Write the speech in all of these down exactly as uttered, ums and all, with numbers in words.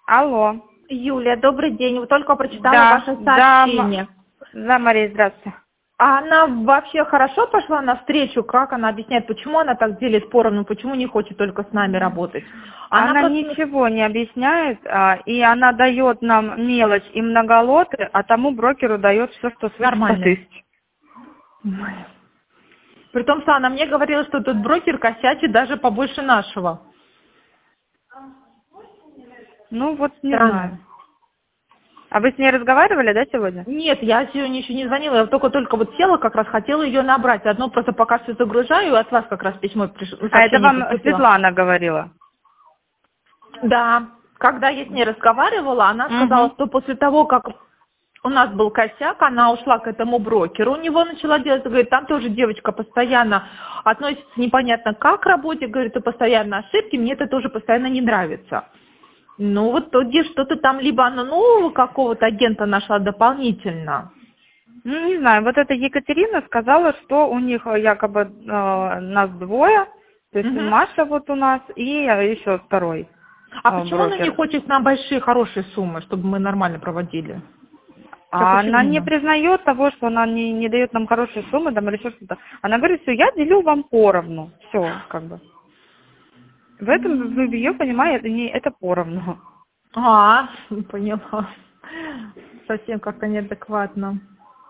Алло. Юлия, добрый день. Вот только прочитала Да, ваше да, сообщение. М- да, Мария, здравствуйте. А она вообще хорошо пошла навстречу? Как она объясняет, почему она так делит поровну, почему не хочет только с нами работать? Она Она просто... ничего не объясняет, а, и она дает нам мелочь и многолоты, а тому брокеру дает все, что свыше ста Нормально. тысяч. При том, что она мне говорила, что тут брокер косячит даже побольше нашего. Ну вот, не Странно. знаю. А вы с ней разговаривали, да, сегодня? Нет, я сегодня еще не звонила, я только-только вот села, как раз хотела ее набрать. Одно просто пока все загружаю, от вас как раз письмо пришло, А это сообщение вам поступило. Светлана говорила? Да, когда я с ней разговаривала, она сказала, Угу. что после того, как у нас был косяк, она ушла к этому брокеру, у него начала делать, говорит, там тоже девочка постоянно относится непонятно как к работе, говорит, и постоянно ошибки, мне это тоже постоянно не нравится. Ну, вот то, где что-то там, либо она нового какого-то агента нашла дополнительно. Ну, не знаю, вот эта Екатерина сказала, что у них э, якобы э, нас двое, то есть Мгм. Маша вот у нас и э, еще второй А э, почему она не брокер. хочет на большие, хорошие суммы, чтобы мы нормально проводили? Что, А она не почему? признает того, что она не, не дает нам хорошие суммы там, или еще что-то. Она говорит, все, я делю вам поровну. Все, как бы. В этом, в ее понимании, это, не, это поровну. А, поняла. Совсем как-то неадекватно.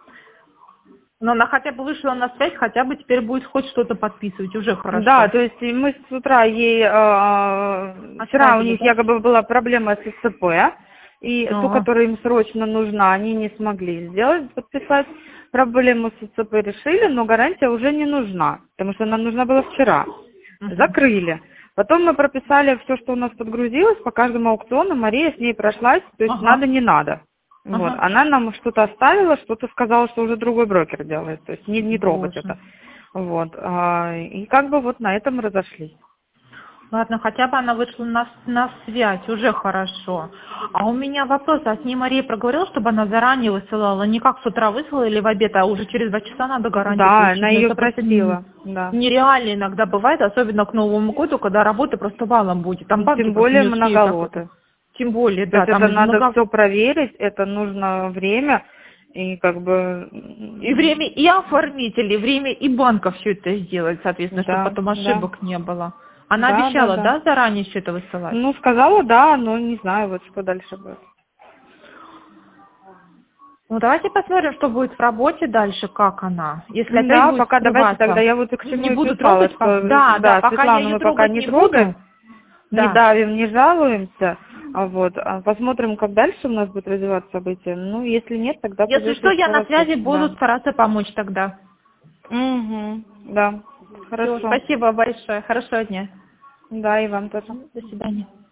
Но она хотя бы вышла на связь, хотя бы теперь будет хоть что-то подписывать, уже Да, хорошо. то есть и мы с утра ей, э, вчера у Отправили, них да? якобы была проблема с СЦП, и ту, А, которая им срочно нужна, они не смогли сделать, подписать. Проблему с СЦП решили, но гарантия уже не нужна, потому что нам нужна была вчера. мгм. Закрыли. Потом мы прописали все, что у нас подгрузилось, по каждому аукциону Мария с ней прошлась, то есть Ага, надо, не надо. Вот. ага. Она нам что-то оставила, что-то сказала, что уже другой брокер делает, то есть не, не трогать Боже. это. Вот. А, и как бы вот на этом разошлись. Ладно, хотя бы она вышла на, на связь, уже хорошо. А у меня вопрос, а с ней Мария проговорила, чтобы она заранее высылала, не как с утра высылала или в обед, а уже через два часа надо гарантию Да, получить. она Но ее это просто н- просила, да. нереально иногда бывает, особенно к Новому году, когда работа просто валом будет. Там банки Тем просто более не успеют так это. многолоты. Тем более, То да, есть там это надо много... все проверить, это нужно время, и как бы... И время и оформителей, время и банков все это сделать, соответственно, чтобы Да, потом да, ошибок не было. Она да, да, обещала, да. да, заранее все это высылать? Ну, сказала, да, но не знаю, вот что дальше будет. Ну, давайте посмотрим, что будет в работе дальше, как она. Если опять Да, будет пока давайте тогда, скрываться, я вот и к не чему и буду писала, трогать. по- что, Да, да, да, пока я Светлану ее мы пока трогать не не буду. трогаем, не Да. давим, не жалуемся, а вот, а посмотрим, как дальше у нас будет развиваться события. Ну, если нет, тогда Если придется что, я еще на раз, связи буду да. стараться помочь тогда. Угу, да, Все, хорошо. спасибо большое. Хорошего дня. Да, и вам тоже. До свидания.